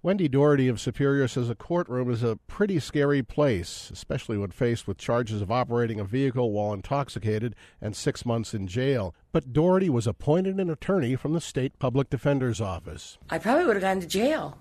Wendy Doherty of Superior says a courtroom is a pretty scary place, especially when faced with charges of operating a vehicle while intoxicated and 6 months in jail. But Doherty was appointed an attorney from the State Public Defender's Office. I probably would have gone to jail.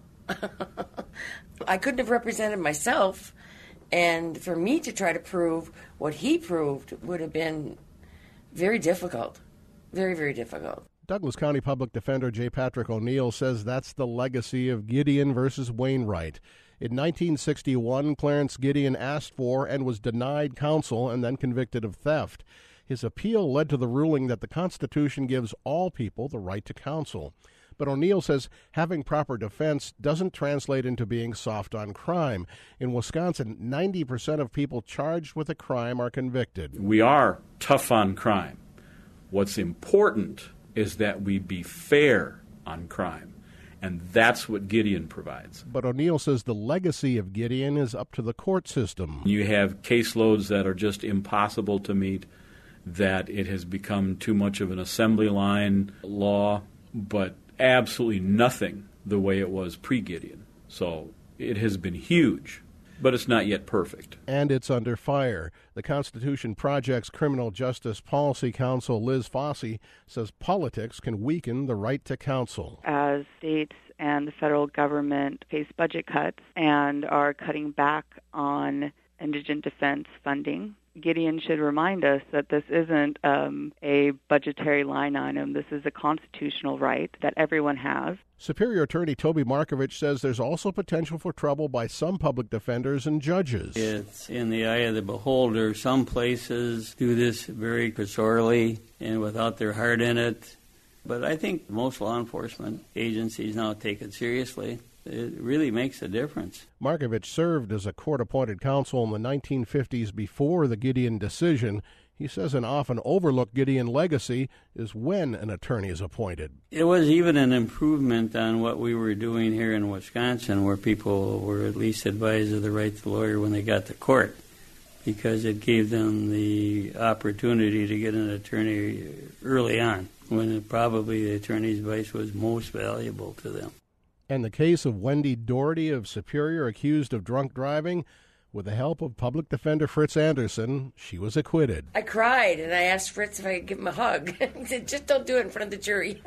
I couldn't have represented myself, and for me to try to prove what he proved would have been very difficult. Very, very difficult. Douglas County Public Defender J. Patrick O'Neill says that's the legacy of Gideon versus Wainwright. In 1961, Clarence Gideon asked for and was denied counsel and then convicted of theft. His appeal led to the ruling that the Constitution gives all people the right to counsel. But O'Neill says having proper defense doesn't translate into being soft on crime. In Wisconsin, 90% of people charged with a crime are convicted. We are tough on crime. What's important is that we be fair on crime, and that's what Gideon provides. But O'Neill says the legacy of Gideon is up to the court system. You have caseloads that are just impossible to meet, that it has become too much of an assembly line law, but absolutely nothing the way it was pre-Gideon. So it has been huge, but it's not yet perfect. And it's under fire. The Constitution Project's Criminal Justice Policy Counsel, Liz Fossey, says politics can weaken the right to counsel. As states and the federal government face budget cuts and are cutting back on indigent defense funding, Gideon should remind us that this isn't a budgetary line item. This is a constitutional right that everyone has. Superior Attorney Toby Markovich says there's also potential for trouble by some public defenders and judges. It's in the eye of the beholder. Some places do this very cursorily and without their heart in it. But I think most law enforcement agencies now take it seriously. It really makes a difference. Markovich served as a court-appointed counsel in the 1950s before the Gideon decision. He says an often overlooked Gideon legacy is when an attorney is appointed. It was even an improvement on what we were doing here in Wisconsin, where people were at least advised of the right to lawyer when they got to court, because it gave them the opportunity to get an attorney early on, when probably the attorney's advice was most valuable to them. And the case of Wendy Doherty of Superior, accused of drunk driving, with the help of public defender Fritz Anderson, she was acquitted. I cried, and I asked Fritz if I could give him a hug. He said, just don't do it in front of the jury.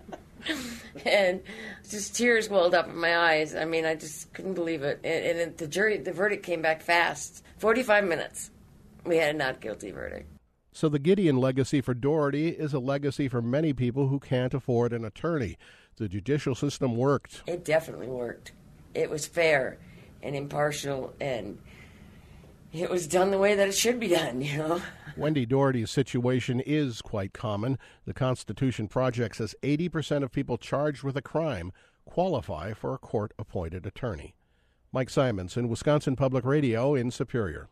And just tears welled up in my eyes. I mean, I just couldn't believe it. And the verdict came back fast. 45 minutes. We had a not guilty verdict. So the Gideon legacy for Doherty is a legacy for many people who can't afford an attorney. The judicial system worked. It definitely worked. It was fair and impartial, and it was done the way that it should be done, you know. Wendy Doherty's situation is quite common. The Constitution Project says 80% of people charged with a crime qualify for a court-appointed attorney. Mike Simonson, Wisconsin Public Radio in Superior.